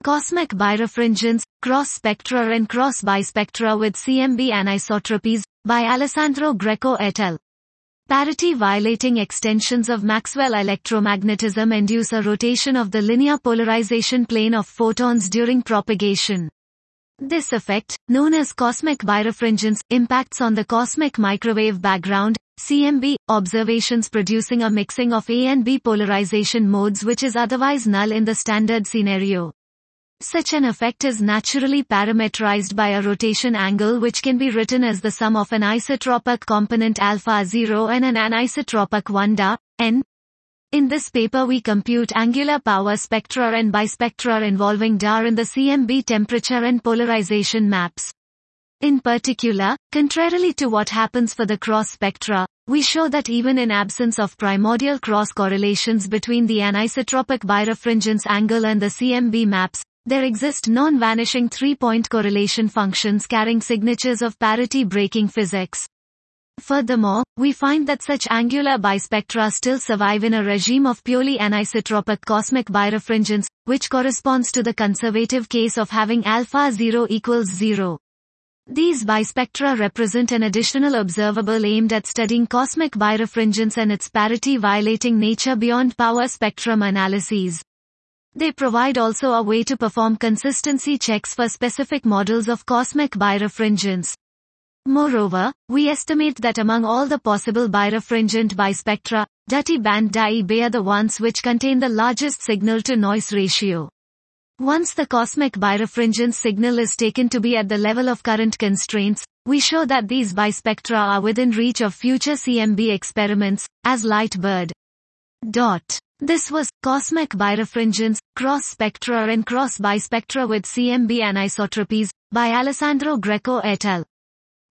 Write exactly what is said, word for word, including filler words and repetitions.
Cosmic birefringence, cross-spectra and cross-bispectra with C M B anisotropies, by Alessandro Greco et al. Parity-violating extensions of Maxwell electromagnetism induce a rotation of the linear polarization plane of photons during propagation. This effect, known as cosmic birefringence, impacts on the cosmic microwave background, C M B, observations producing a mixing of A and B polarization modes which is otherwise null in the standard scenario. Such an effect is naturally parametrized by a rotation angle which can be written as the sum of an isotropic component alpha zero and an anisotropic one da, n. In this paper we compute angular power spectra and bispectra involving D A R in the C M B temperature and polarization maps. In particular, contrarily to what happens for the cross spectra, we show that even in absence of primordial cross correlations between the anisotropic birefringence angle and the C M B maps, there exist non-vanishing three-point correlation functions carrying signatures of parity-breaking physics. Furthermore, we find that such angular bispectra still survive in a regime of purely anisotropic cosmic birefringence, which corresponds to the conservative case of having alpha zero equals zero. These bispectra represent an additional observable aimed at studying cosmic birefringence and its parity-violating nature beyond power spectrum analyses. They provide also a way to perform consistency checks for specific models of cosmic birefringence. Moreover, we estimate that among all the possible birefringent bispectra, dirty band D A I B are the ones which contain the largest signal-to-noise ratio. Once the cosmic birefringence signal is taken to be at the level of current constraints, we show that these bispectra are within reach of future C M B experiments, as light bird. Dot. This was Cosmic Birefringence, Cross-Spectra and Cross-Bispectra with C M B Anisotropies, by Alessandro Greco et al.